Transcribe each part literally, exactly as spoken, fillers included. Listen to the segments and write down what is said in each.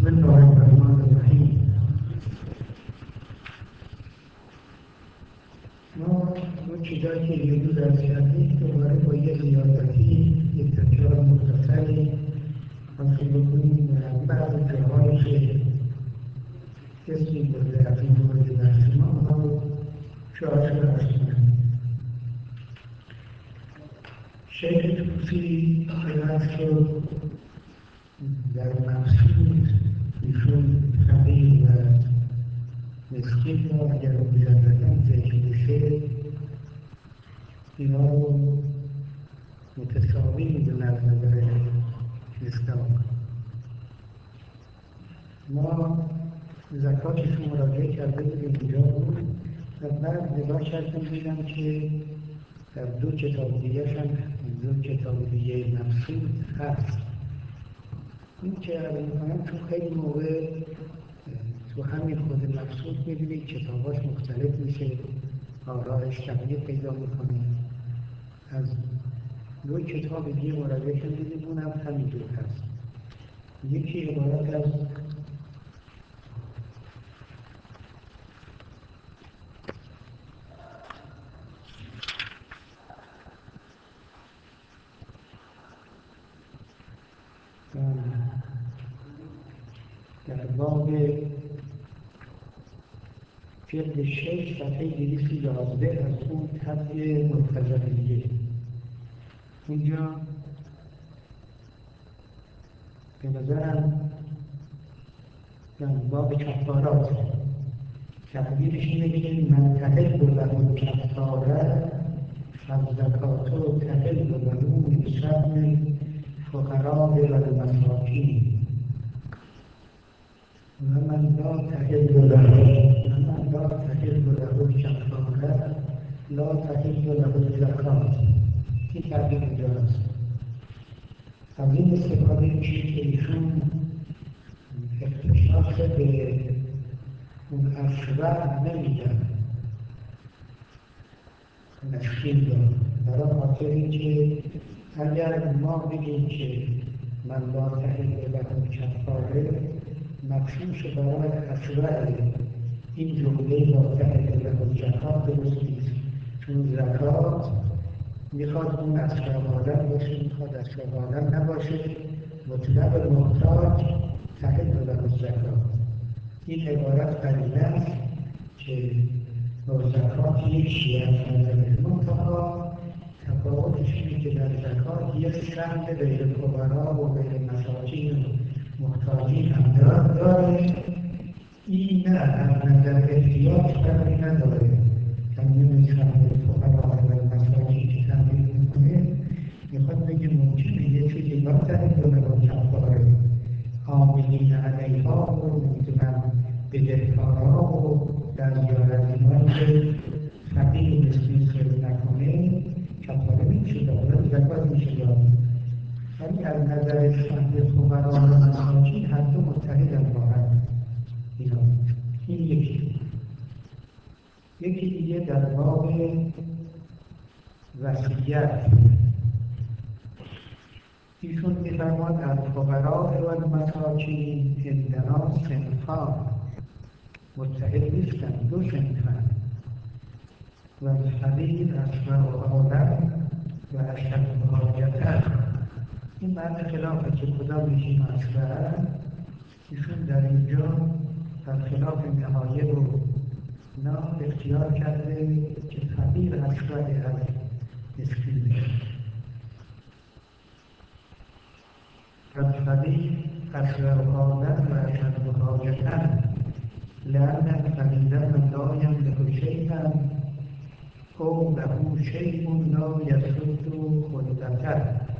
بسم الله الرحمن الرحیم. ما اون چیزایی که یه روز از کردیم دوباره با یه زیادتی یه تکرار مختصری حاصل بکنیم و بعض جاهایی که اسمی برده از این مورد بحث ما اونها رو شاهد رو عرض کنم. شیخ طوسی قرار شد در مقصود ایشون فقیر و مسکین را اگر مجردن ذکر بشه اینا رو متساوی میدونن از نظر اسلام. ما زکاتشون مراجعه کرده بودیم اینجا بود و بعد نگاه کردم دیدم که در دو کتاب دیگه هم دو کتاب دیگه مقصود هست. این که عرض میکنم تو خیلی موقع تو همین خود مقصود میبینید کتاباش مختلف میشه، آراءش تغییر پیدا میکنه. از دو کتاب دیگه مراجعه کردیم اونم همینجور هست. یکی عبارت از در باب جلد شش صفحه دویست و یازده از اون طبع مرتضویه اینجا به نظرم در باب کفارات تعبیرش اینه که من تحل له کفاره فالزکات تحل له من شأن الفقراء والمساکین و من لا تحل له من لا تحل له کفاره لا تحل له الزکات. این تعبیر اینجاست. از این استفاده میشه که ایشون اختصاص به اون اشبه نمیدن مسکین را، برای خاطر اینکه اگر ما بگیم که من لا تحل له کفاره مخصوص برای اشبه این جمله لا تحل له زکات درست نیست، چون زکات میخواد اون اشبه عالم باشه، میخواد اشبه عالم نباشه. مطلق محتاج تحل له زکات. این عبارت قریبه است که با زکات یکی از نظر منتها تفاوتش اینه که در زکات یک سهم غیر فقرا و غیر مساکین و محتاجین هم داره. این نه از نظر احتیاج فرقی نداره. تمیم سهم فقرا و مساکین که تمیم میکنه میخواد بگه ممکنه یه چیزی لا تحل له کفاره عاملین علیها و نمیدونم بدهکارها و در زیارتی‌هایی که فقیر و مسکین سرو نکنه کفاره میشه داد، ولی زکات میشه داد. ولی از نظر سهم فقرا و مساکین هر دو متحدن با هم. اینا این یکی. یکی دیگه در باب وصیت ایشون می‌فرماد از فقراء و المساکین عندنا صنفان متحد نیستن، دو صنفن و الفقیر اسماء عالم و اشد حاجة. این معنی خلافه که کدام یکی مصلحه. ایشون در اینجا در خلاف نهایه رو نام اختیار کرده که فقیر اشبه از مسکین میشه. الفقیر أسرع عالم و أشد حاجة لأن الفقیر لا يملك شيئا أو له شيء لا يسد خلقته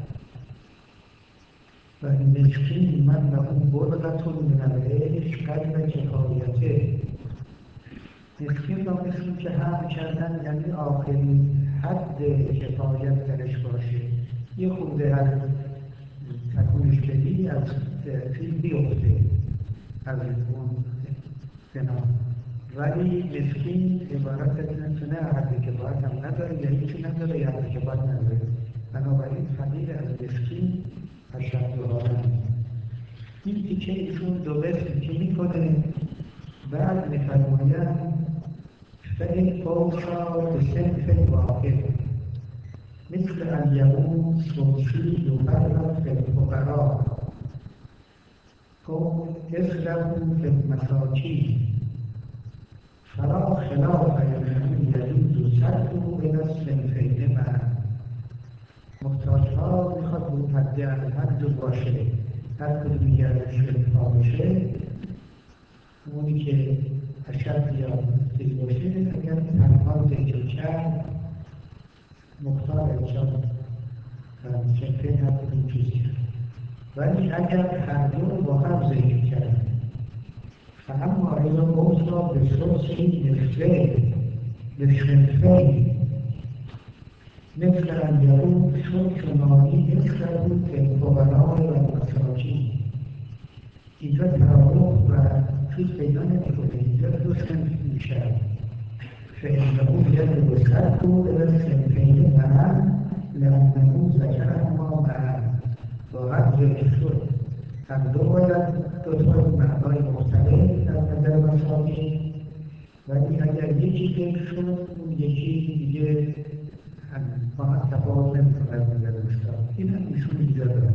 و المسکین من له بلغة من العيش قدر کفایته. مسکین را مثل که هم کردن یعنی آخرین حد کفایت درش باشه، یه خورده از تکونش بدی از فیلم بیفته از اون فنا. ولی مسکین عبارت از اینه نه حد کفایت هم نداره یا هیچی نداره یا حد کفایت نداره. بنابراین فقیر از مسکین اشد حاجة. این تیکه ایشون دو قسم میکنه. بعد میفرماید فإن أوصى بصنف واحد مثل أن يكون صوفي يفرق في الفقراء أو يسلم في المساكين فلا خلاف أنه يجوز سلبه إلى الصنفين معا. محتاجها میخواد بود حد حد باشه، هر کدوم یادش پا باشه، اونی که اشد یا چیز باشه اگر تنها زیت و کرد مختار ایشان صنفین هر کدوم چیز کرد. ولی اگر هر دو با هم زیت کرد فاما اذا اوصى بثلث نصفين للصنفين مثل أن يكون ثلث مالی مثله في الفقراء والمساکین. اینجا تعارف و چیز پیدا نمی‌کنه، اینجا دو صنف میشه. فإنه يجب سلبه إلى الصنفين معا لأنه ذكرهما معا. واقعا ذکر شد هم دو باید دو تا معنای مختلف از نظر مساوی، ولی اگر یکی ذکر شد اون یکی دیگه با هم تفاوت نمی‌کنه از نظر مساوی. این هم ایشون اینجا داره.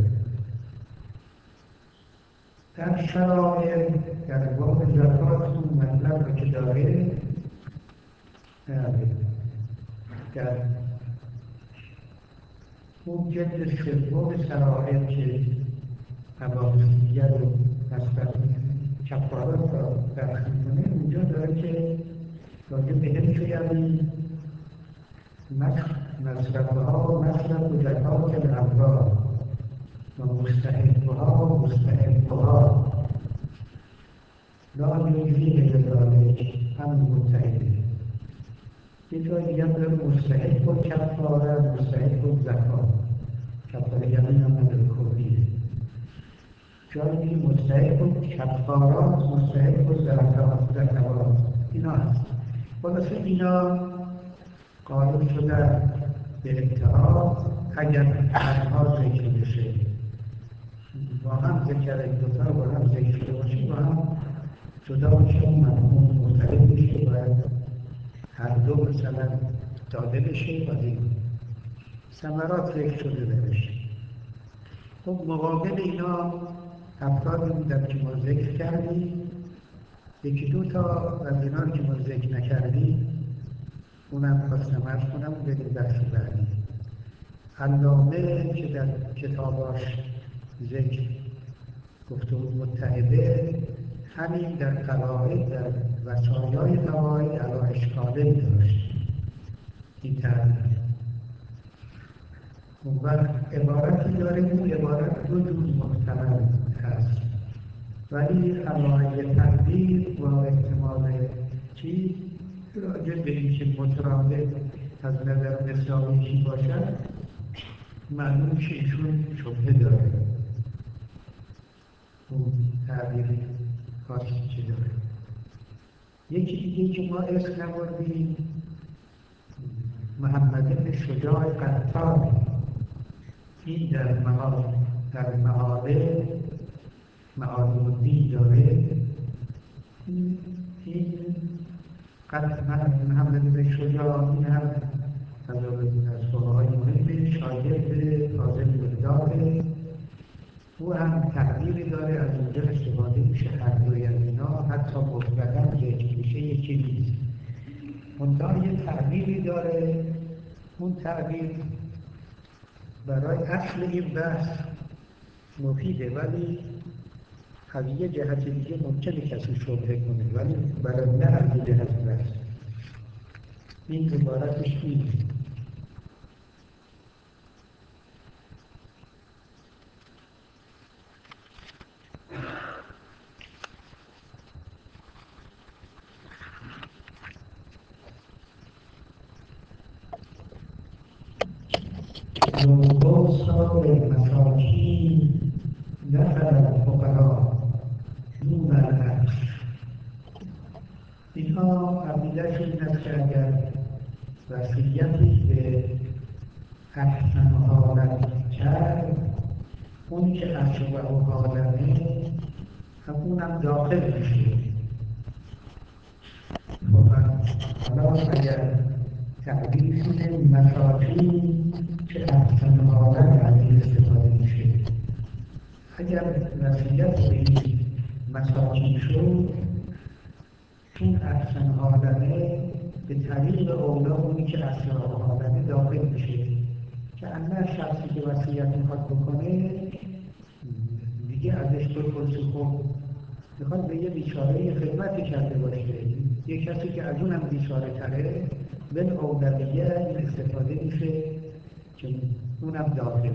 در شرایط در باب زکات اون مطلب رو که داره در اون جلد سوم شرایط که حوادثیه رو نسبت کفارات را بحث می‌کنه، اونجا داره که راجع به حفظ یعنی مصرفها مصرف زکات الاموال و مستحقها و مستحقها لا یجزی بذلک هم متحده. یه جای دیگه هم داره مستحق و کفاره مستحق و زکات. کفاره یمین هم نداره کلیه. جای دیگه مستحق و کفارات مستحق و زکات اینا هست. خلاصه اینا قائل شدن به اتحاد اگر تنها ذکر بشه، با هم ذکر این دوتا با هم ذکر شده باشه، با هم جدا باشه، مفهوم مختلف بشه، باید هر دو مثلا داده بشه و این ثمرات ذکر شده بشه. خب مقابل اینا افرادی بودن که ما ذکر کردیم، یکی دو تا از اینا که ما ذکر نکردیم اونم خواستم عرض کنم به بحث بعدی. علامه که در کتاباش ذکر گفته بود متحده، همین در قواعد در وصایای قواعد علا اشکاله داشت این تعریف. اون وقت عبارتی داره، اون عبارت دو جور محتمل هست، ولی علایه تقدیر و احتمال چیز راجع به این که مترادف از نظر مساوی چی باشد معلوم که ایشون شبهه داره. اون تعبیر خاصی چی داره. یکی دیگه که ما اسم نبردیم محمد بن شجاع قطان، این در معال در معاله معالم الدین داره. این این محمد بن شجاع این هم از فقهای مهم شاگرد کاظم بغداد، او هم تعبیری داره از اونجا استفاده میشه، هر دوی از اینا حتی مطلقاً ذکر میشه یکی نیست. منتها یه تعبیری داره، اون تعبیر برای اصل این بحث مفیده، ولی از یه جهت دیگه ممکنه کسی شبهه کنه، ولی برای نه از یه جهت بحث این عبارتش اینه: وَوَصَّى بِالْمَسَاكِينِ دَخَلَ الْفُقَرَاء دون الْعَكْسِ. اینها عقیده‌شون این است که اگر وصیتی به احسن حالت کرد، اون که اشبه حالمه اونم داخل میشه. حالا اگر تعبیر شده مساکین که احسن حالت از این استفاده میشه، اگر وصیت به این مساکین شد چون احسن حالمه به طریق اولا اونی که احسن حالمه داخل میشه که اما شخصی که وصیت میخواد بکنه دیگه ازش بپرسی خب میخواد به یه بیچاره خدمتی کرده باشه، یه کسی که از اونم بیچاره تره به اولویه این استفاده میشه که اونم داخل.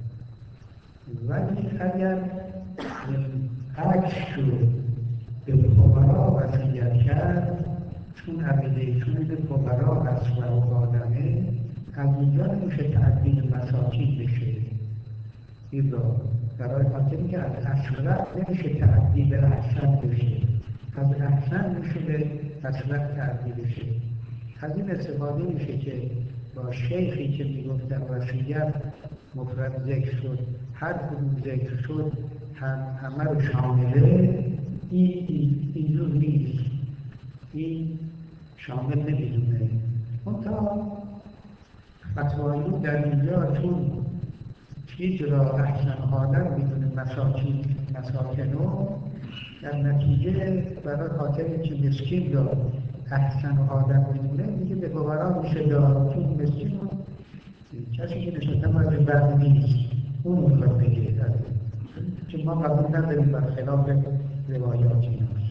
ولی اگر عکس شد به فقرا وصیت کرد چون عقیده چون به فقرا هست و آدمه از اینجا نمیشه تعدیل مساکین بشه. این را برای خاطری که از اشرف نمیشه تعدیل احسن بشه، از احسن میشه به اشرف تعدیل بشه. از این استفاده میشه که با شیخی که میگفتن وصیت مفرد ذکر شد، هر کدوم ذکر شد هم همه رو شامله، این اینجور نیست، این شامل نمیدونه. منتها فتوایون در اینجا چون چیز را احسن حالت میدونه مساکین مساکنو، در نتیجه برای خاطر که مسکین را احسن حالت میدونه میگه به فقرا میشه دار، چون مسکین رو کسی که نشسته باید بعد نیست اون میخواد بگیره که ما قبول نداریم بر خلاف روایات ایناست.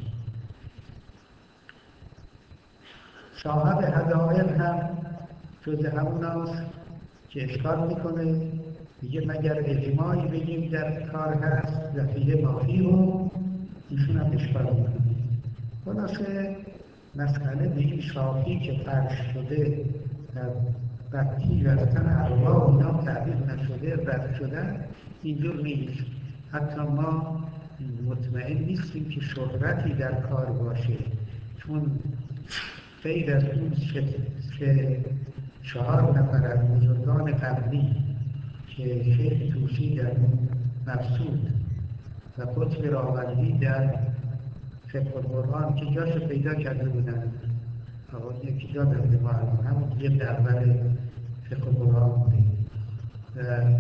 صاحب هدایل هم جز همون هست که اشکال میکنه دیگه مگر اجماعی بگیم در کار هست ذخیره مافی رو ایشون هم اشکال میکنه. خلاصه مسئله به این صافی که فرش شده وقتی رفتن ارواح اینا تعبیر نشده رد شدن اینجور نیست. حتی ما مطمئن نیستیم که شهرتی در کار باشه، چون غیر از اون سه چهار نفر از بزرگان قبلی که شیخ توسی در مقصود و قطب راوندی در فقه القرآن که جاشو پیدا کرده بودن، یکی جا دارده ما همون یه دربر فقه القرآن بوده و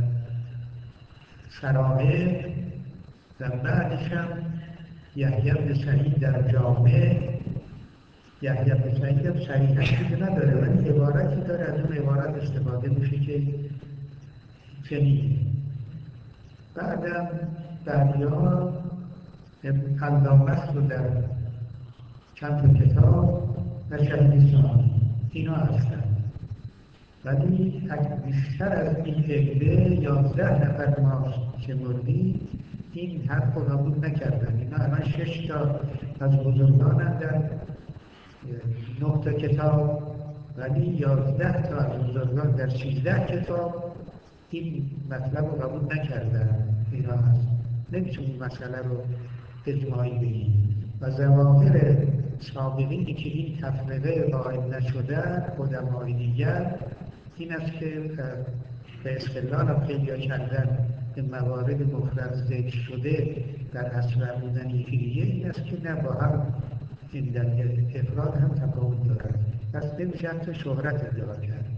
سرائر و بعدش هم یحیی بن سعید در جامع. یحیی بن سعید هم صحیح چیزی نداره ولی عبارتی داره، از اون عبارت استفاده میشه که چنین. بعدم بعدی‌ها علامه است رو در چند کتاب و شهیدستان اینا هستن، ولی بیشتر از این عده یازده نفر ما شمردی این حرف رو قبول نکردن. اینا الان شش تا از بزرگان در نه تا کتاب، ولی یازده تا از بزرگان در سیزده کتاب این مطلب رو قبول نکردن. اینا هست نمیتونیم مسئله رو اجماعی بگیم و ظواهر سابقینی که این تفرقه قائل نشدن قدمای دیگر این است که به استدلال هم خیلی کردن به موارد مفرد ذکر شده در اصل بودن یکی دیگه این است که نه با هم این در افراد هم تفاوت دارد، پس نمیشه حتی شهرت ادعا کرد.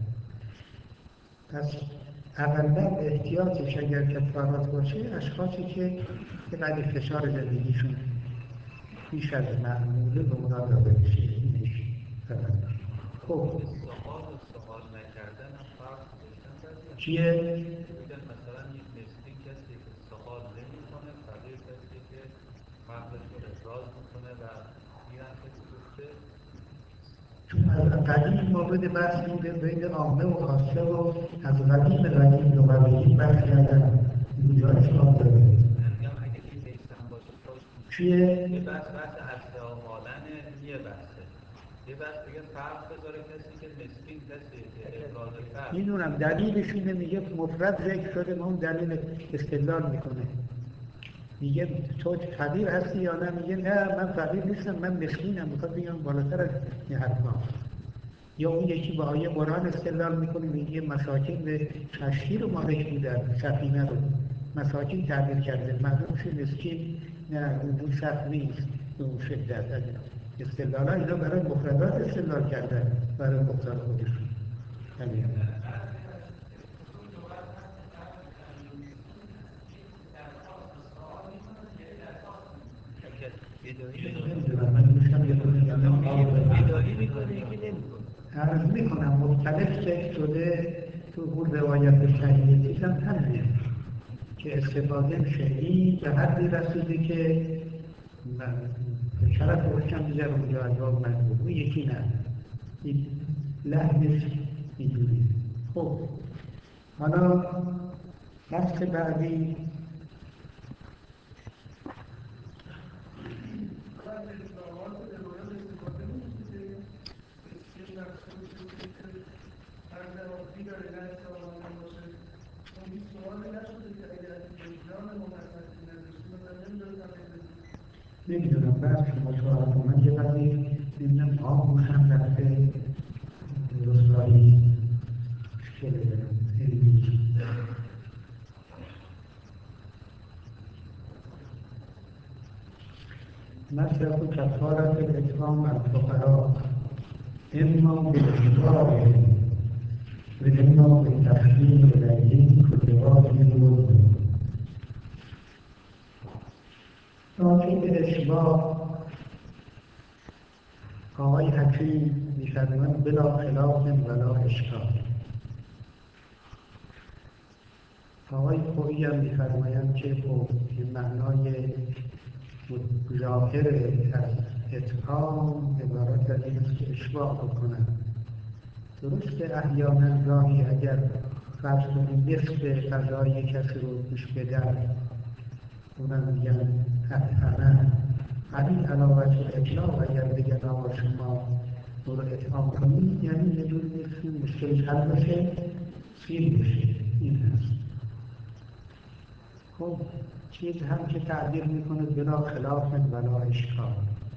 پس اولا احتیاطش اگر کفارات باشه اشخاصی که قدر فشار زندگیشون بیش از معموله به اونا داده بشه. اینش خب سوال نکردن هم فرق داشتن بعضی چیه؟ بگن مثلا یک مسکین کسی که سوال نمی کنه، فقیر کسی که مغزش رو افراز میکنه و میرن کسی گفته چون از قدیم مورد بحث بوده بین عامه و خاصه و از قدیم قدیم لغوی بحث کردن اینجا اشکال داره. میگم اگه این نیستن باشه خوش چیه؟ یه بحث بحث اصلا حالنه، یه بحثه یه بحث دیگه فرق بذاره کسی که مسکین کسی که افراز فرق میدونم دلیلش اینه میگه مفرد ذکر شده ما اون دلیل استدلال میکنه، میگه تو فقیر هستی یا نه؟ میگه نه من فقیر نیستم من مسکینم، میخواد بگم بالاتر از این حرفا. یا اون یکی با آیه قرآن استدلال میکنه میگه مساکین به کشتی رو مالک بودن، سفینه رو مساکین تعبیر کرده، مردمش مسکین نه اون سخت نیست به اون شدت. استدلال اینا برای مفردات استدلال کردن، برای مختار خودشون همین. نمیدونم من میشم یه خود بیداری میکنه یکی نمیکنه. عرض میکنم مختلف ذکر شده تو اون روایت شهیدی هم همینه که استفاده میشه. این به حدی رسیده که شرف روشن بیزر اونجا از باز مجبور اون یکی نه، این لحنش اینجوری. خب حالا بحث بعدی نمیدونم بعد شما سوال من یه وقتی نمیدونم آب روشن رفته رسوایی مشکل علمی مصرف کفارت اطعام الفقراء اما بالاشراع و اما بالتخفیف الیهم کل واجب بود. راجع به اشباع آقای حکیم می‌فرمایند بلا خلاف ولا اشکال. آقای خویی هم می‌فرمایند که خب معنای ظاهر از اتهام عبارت از این است که اشباع بکنن. درسته احیانا گاهی اگر فرض کنید نصف غذای کسی رو پیش بدن اونم میگن همه همین علاوه اطلاق اگر بگن آقا شما برو اطعام کنید یعنی یه جور نیست مشکلش حل بشه سیر بشه. این هست. خب چیز هم که تعبیر میکنه بلا خلاف ولا اشکال.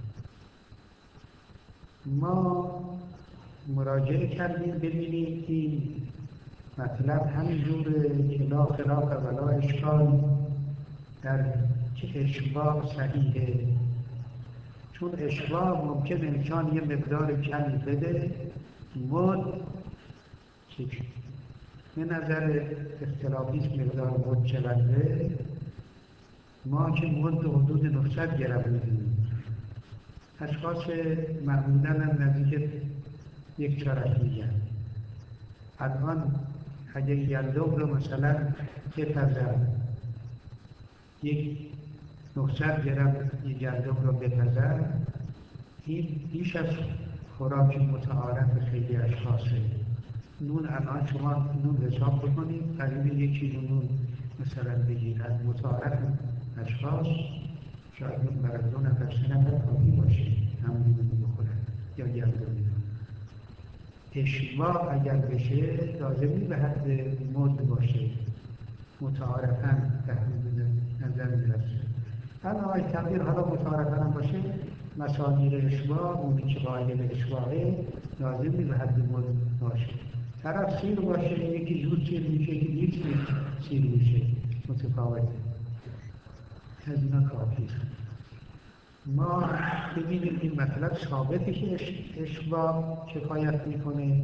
ما مراجعه کردیم ببینیم این مطلب همینجوره که لا خلاف ولا اشکال در که اشباع صحیحه، چون اشباع ممکن انسان یه مقدار کمی بده مد که به نظر اختلافیست مقدار مد چقدره. ما که مد حدود نهصد گرم میدونیم، اشخاص معمولا هم نزدیک یک چارک میگن. الان اگه گندم رو مثلا بپزن یک نهصد گرم یک گندم رو بپزن، این بیش از خوراک متعارف خیلی اشخاصه. نون الان شما نون حساب بکنید قریب یک کیلو نون مثلا بگیرن متعارف اشخاص شاید نون برای دو نفر سه نفر کافی باشه همون نون بخورن یا گندم میدون. اشباع اگر بشه لازمی به حد مد باشه متعارفاً تحمیل نظر میرسه. حالا آقای تغییر حالا متعارفاً باشه مسادیر اشباع اونی که قائل اشباعه لازمی به حد مد باشه. طرف سیر باشه یکی زود سیر میشه یکی دیر سیر سیر میشه متفاوته. از اینا کافیست. ما ببینیم این مطلب ثابته که اشباع کفایت میکنه.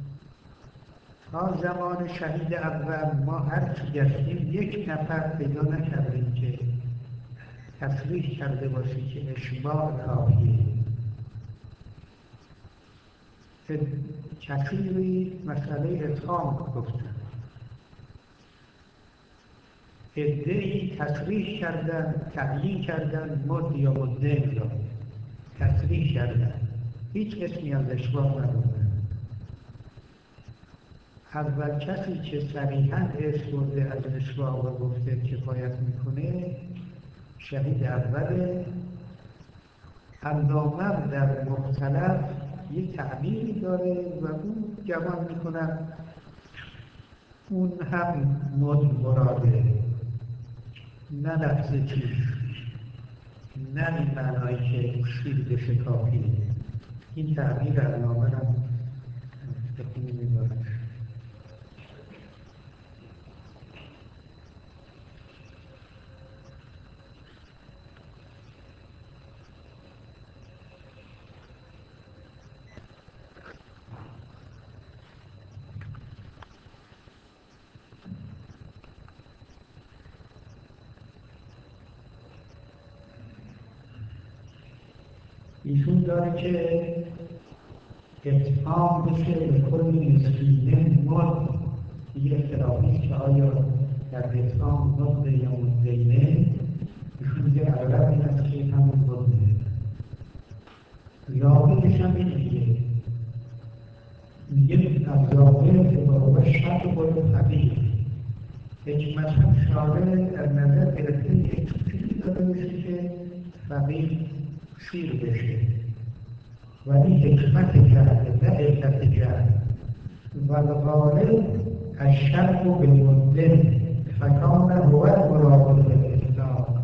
تا زمان شهید اول ما هر چی گشتیم یک نفر پیدا نکردیم که تصریح کرده باشه که اشباع کافیه. کثیری مسئله اطعام گفتن، عده‌ای تصریح کردن تعیین کردن مد یا مدین را تصریح کردن، هیچ اسمی از اشباع نبودن. اول کسی که صریحاً اسم برده از اشباع و گفته کفایت میکنه شهید اوله. علامه در مختلف یه تعبیری داره و اون جوان میکنن اون هم مد مراده، نه لفظ چیز، نه این معنایی که سیر بشه کافیه. این تعبیر علامه هم بخونی میبارد. ایشون داره که اتهام بشه به کل مسکینه مد یه اختلافی که آیا در اتهام مد یا مدینه ایشون یه اغلب این است که همون مده ظاهرش هم این دیگه میگه از ظاهر که بابا شرط باید حقیق حکمتا شارع در نظر گرفته یک چیزی داده باشه که فقیر سیر بشه ولی حکمت کرده نه علت کرده و الغالب الشرط بالمدن فکان هو المراد بالاطلاق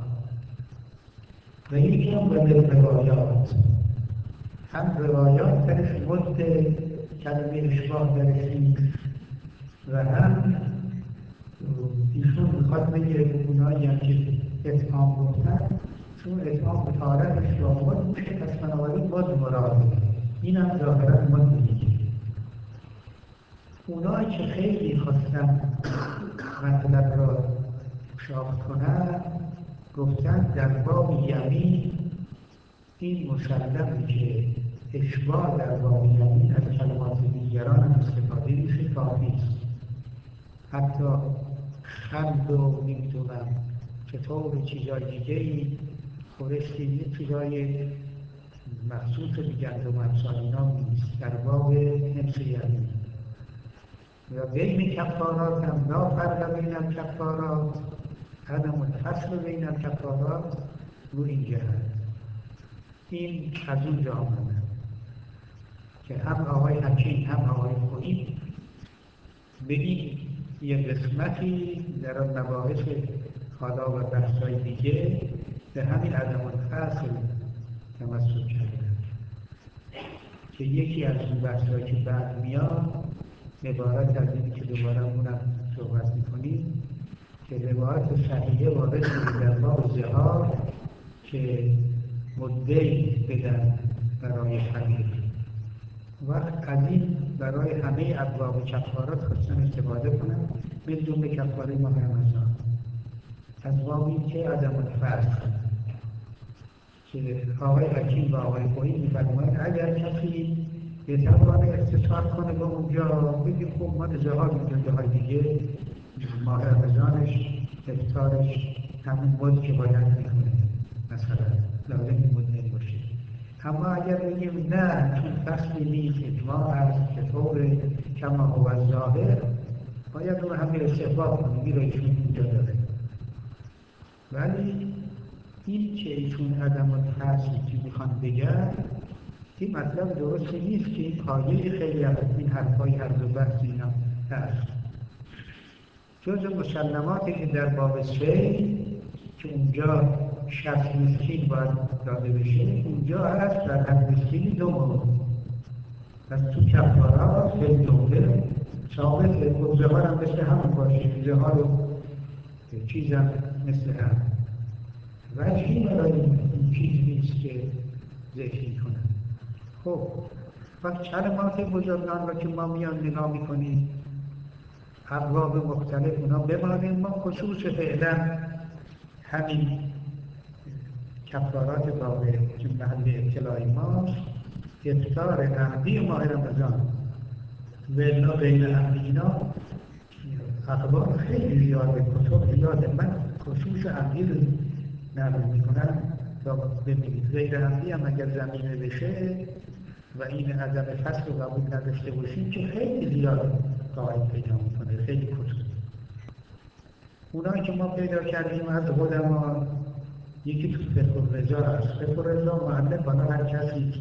و یکی هم به روایات هم روایات درش مد کلمه اشباه درش نیست و هم ایشون میخواد بگه اونایی هم که اتهام گفتن چون اتهام به طهارتش با مد میشه پس بنابراین مد مراده این هم ظاهرا مد میگه اونایی که خیلی خواستن مطلب را شاخ کنن گفتن در باب یمین این مسلمه که اشباه در باب یمین از کلمات دیگران هم استفاده میشه کافیست حتی خند و نمیدونم چطور چیزای دیگه ای خورشتی یه چیزای مخصوص دیگر و مبسال اینا نیست در باب نفس یمین و بین کفارات هم لا فرق بین الکفارات عدم الفصل بین الکفارات رو این جهت این از اون جا آمده که هم آقای حکیم هم آقای خویی به این یه قسمتی در آن مباحث حالا و بحث‌های دیگه به همین عدم الفصل تمسک کردن که یکی از اون بحث‌هایی که بعد میاد عبارت از اینی که دوباره اونم صحبت می‌کنیم که روایت صحیحه وارد شده در باب زهار که مدعی بدن برای فقیر وقت از این برای همه ابواب کفارات خواستن استفاده کنن من جمله کفاره ماه رمضان از باب این که عدم الفصل که آقای حکیم و آقای خویی می‌فرمایند اگر کسی بتوانه استثار کنه به اونجا بگیم خب ما زهار اونجا جاهای دیگه ماه رمضانش افطارش همون مد که باید میکنه مثلا لازم مد نباشه اما اگر بگیم نه چون فصلی نیست اجماع هست که طور کما هو ظاهر باید اون همه استحباب کنیم این رو ایشون اینجا داره ولی این که ایشون عدم الفصل که میخوان بگن این مطلب درستی نیست که این پایه خیلی از این حرفای هر دو بحث اینا هست جز مسلماتی که در باب سیل که اونجا شصت مسکین باید داده بشه اونجا هست در هر مسکینی دو مورد پس تو کفارات خیلی دوله ثابته خب زهار هم مثل همون باشه زهار و چیزم مثل هم وجهی برای این چیز نیست که ذکر میکنن خب وقت کلمات بزرگان را که ما میان نگاه میکنیم ابواب مختلف اونا بمانیم ما خصوص فعلا همین کفارات باقی که محل اطلاعی ماست افطار عمدی ماه رمضان و الا غیر عمدی اینا اخبار خیلی زیاده کتب زیاده من خصوص عمدی رو نقل میکنم تا ببینید غیر عمدی هم اگر زمینه بشه و این عدم فصل رو قبول نداشته باشیم که خیلی زیاد قائل پیدا میکنه خیلی کتب اونایی که ما پیدا کردیم از قدما یکی تو فقه الرضا هست فقه الرضا معلم بالا هر کسی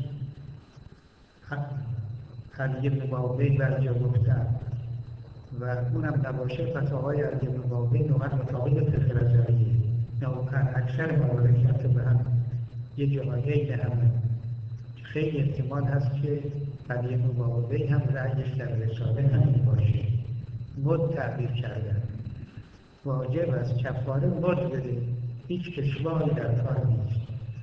علی بن بابی بعضی ها گفتن و اونم نباشه فتاوای علی بن بابی نوعا مطابق فقه رضاییه نوعا اکثر موارد که به هم یه جاهای عین همه خیلی احتمال هست که علی بن بابی هم رأیش در رساله همین باشه مد تعبیر کردن واجب از کفاره مد بده هیچ اشباهی در کار نیست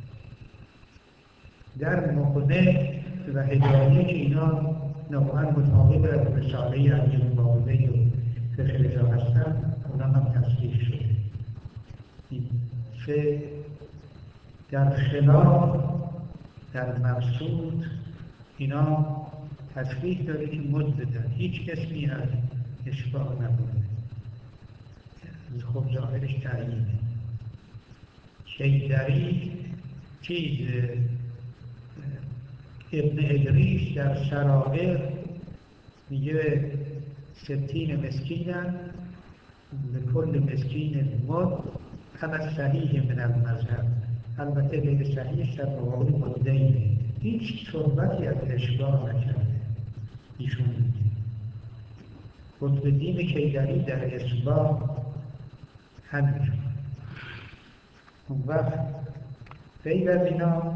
در مقنع و هدایه که اینا نوعا مطابق رساله علی بن بابی و فقه رضا هستن اونا هم تصدیق شده این سه در خلاف در مبسوط اینا تصریح داره که مد بدن، هیچ اسمی از اشباع نبوده. خب ظاهرش تعیینه. شیدری چیز ابن ادریس در شرائع میگه ستین مسکینن به کل مسکین مد اما صحیح من المذهب. البته غیر صحیح در مقابل مدینه. هیچ صحبتی از اشباع نکرده ایشون میگه. قطب‌الدین کیدری در اشباع همینجور. اون وقت غیر از اینا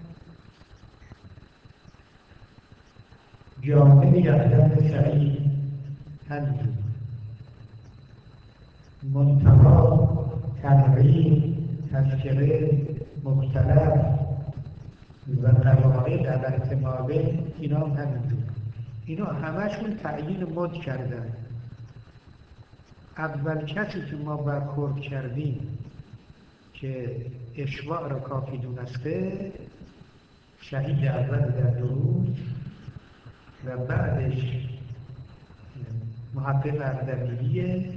جامعه یحیی سعید همینجور. منتها تنویر تذکره مختلف و قواعد عبرت مابه اینا هم همینجور. اینا همشون تعیین مد کردن. اول کسی که ما برخورد کردیم که اشباع را کافی دونسته شهید اول در دروز و بعدش محقق اردبیلیه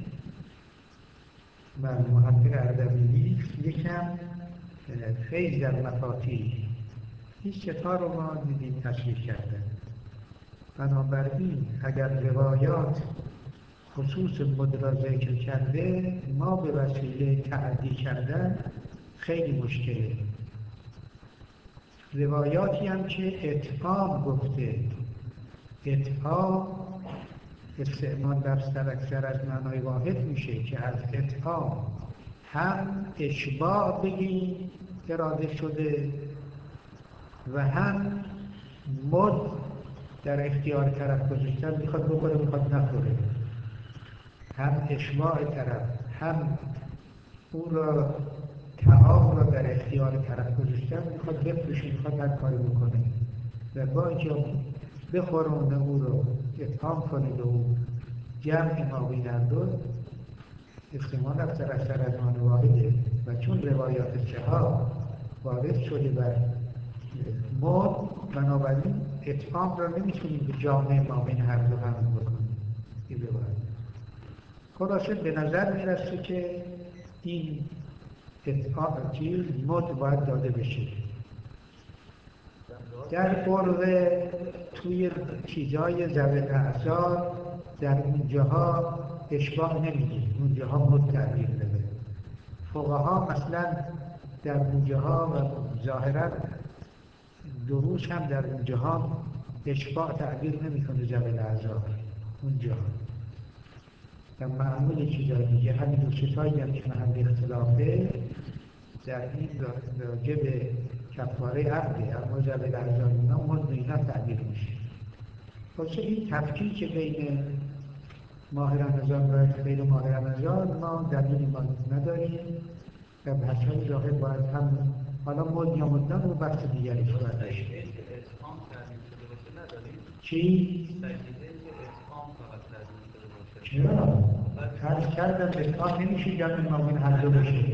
و محقق اردبیلی یکم فیض در مفاتیح. این ستا رو ما دیدیم تشریح کردن. بنابراین اگر روایات خصوص مد را ذکر کرده، ما به وسیله تعدی کردن خیلی مشکله. روایاتی هم که اتهام گفته، اتهام استعمال در اکثر از معنای واحد میشه که از اتهام هم اشباع بگیم اراده شده و هم مد در اختیار طرف گذاشتن، میخواد بخوره میخواد نخوره. هم اشباع طرف هم اون را تعام را در اختیار طرف گذاشتن، میخواد بفروشه میخواد هر کاری بکنه و با اینکه بخورونه او رو اتهام کنید و جمع ما بین هر دو احتمال اکثر اکثر از آن واحده و چون روایات چهار وارد شده بر مد، بنابراین اتهام را نمیتونیم به جامعه ما بین هر دو هم بکنیم. این روایت خلاصه به نظر میرسه که این اتهام چیز مد باید داده بشه. در قرعه توی چیزای ذوی الاعضار در اونجاها اشباع نمیگه، اونجاها مد تعبیر بده. فقها مثلا در اونجاها و ظاهرا دروش هم در اونجاها اشباع تعبیر نمیکنه ذوی الاعضار اونجا. در معمول چیزای دیگه همین دو ستایی هم که محل اختلافه در این راجع به کفاره عقده، اما ذوی الاعضار اینا مد اینا تعبیر میشه. خلاصه این تفکیک بین ماه رمضان و غیر ماه رمضان ما دلیلی ما نداریم و به حسب ظاهر باید هم حالا مد یا مدن و بحث دیگری باید داشته. اتهام تعبیر شده باشه نداریم؟ چی؟ سجده که اتهام فقط تعبیر شده باشه. چرا؟ فرض کردم اتهام نمیشه جمع ما بین هر دو بشه.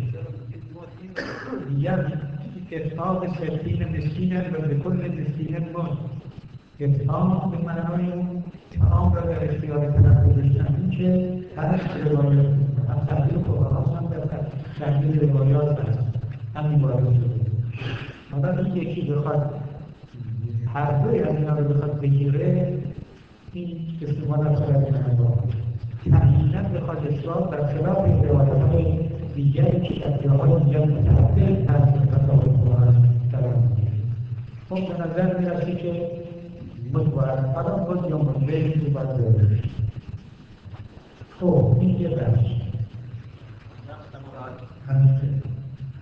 میگم اتهام ستین مسکینه و به کل مسکینه مد. اتهام به معنای اتهام را در اختیار طرف گذاشتن، این که هر روایات هم تحلیل فقهاست هم در تحلیل روایات هست، همین وارد شده. حالا این یکی بخواد هر دوی از اینا رو بخواد بگیره، این استعمال از خلال نمازه تعیینا بخواد اشباع در خلاف روایات دیگری که در جاهای دیگر متعدد از فتاوی فقها قرار می‌گیره. خب به نظر میرسه که مد باید حالا مد یا مدبه تو باید داره. خب این یه بخش